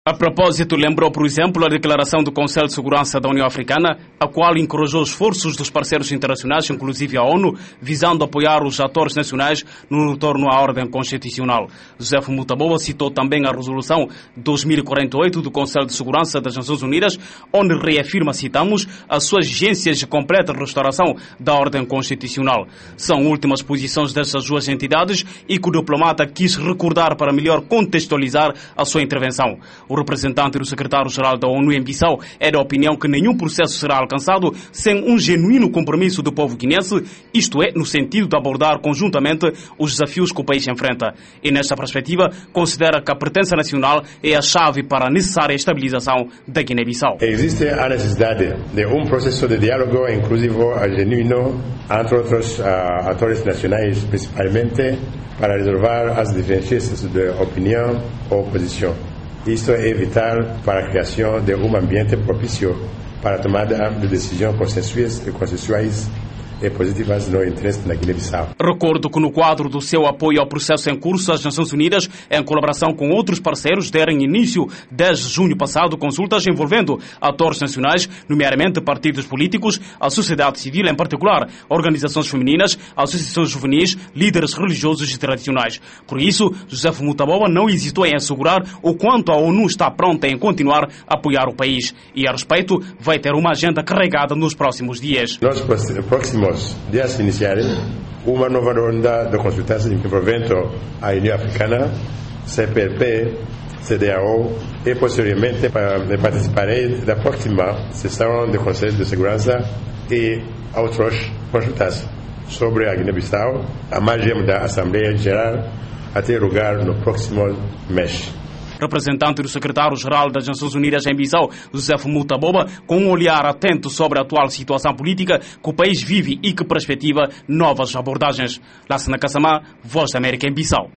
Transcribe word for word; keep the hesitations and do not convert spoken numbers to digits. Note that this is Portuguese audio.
A propósito, lembrou, por exemplo, a declaração do Conselho de Segurança da União Africana, a qual encorajou esforços dos parceiros internacionais, inclusive a ONU, visando apoiar os atores nacionais no retorno à ordem constitucional. José Mutaboa citou também a resolução dois mil e quarenta e oito do Conselho de Segurança das Nações Unidas, onde reafirma, citamos, as suas exigências de completa restauração da ordem constitucional. São últimas posições destas duas entidades e que o diplomata quis recordar para melhor contextualizar a sua intervenção. O representante do secretário-geral da ONU em Bissau é da opinião que nenhum processo será alcançado sem um genuíno compromisso do povo guinense, isto é, no sentido de abordar conjuntamente os desafios que o país enfrenta. E nesta perspectiva, considera que a pertença nacional é a chave para a necessária estabilização da Guiné-Bissau. Existe a necessidade de um processo de diálogo inclusivo e genuíno entre outros uh, atores nacionais, principalmente para resolver as divergências de opinião ou posição. Isto é vital para a criação de um ambiente propício para a tomada de decisões consensuais e consensuais e positivas no interesse da Guiné-Bissau. Recordo que no quadro do seu apoio ao processo em curso, as Nações Unidas, em colaboração com outros parceiros, deram início desde junho passado consultas envolvendo atores nacionais, nomeadamente partidos políticos, a sociedade civil, em particular organizações femininas, associações juvenis, líderes religiosos e tradicionais. Por isso, José Mutaboa não hesitou em assegurar o quanto a ONU está pronta em continuar a apoiar o país e, a respeito, vai ter uma agenda carregada nos próximos dias. Nos próximos dias iniciarem uma nova ronda de consultações envolvendo a União Africana, C P L P, C D A O e posteriormente participarei da próxima sessão do Conselho de Segurança e outras consultas sobre a Guiné-Bissau, a margem da Assembleia Geral, a ter lugar no próximo mês. Representante do secretário-geral das Nações Unidas em Bissau, José Mutaboa, com um olhar atento sobre a atual situação política que o país vive e que perspectiva novas abordagens. Lassana Kassamá, Voz da América em Bissau.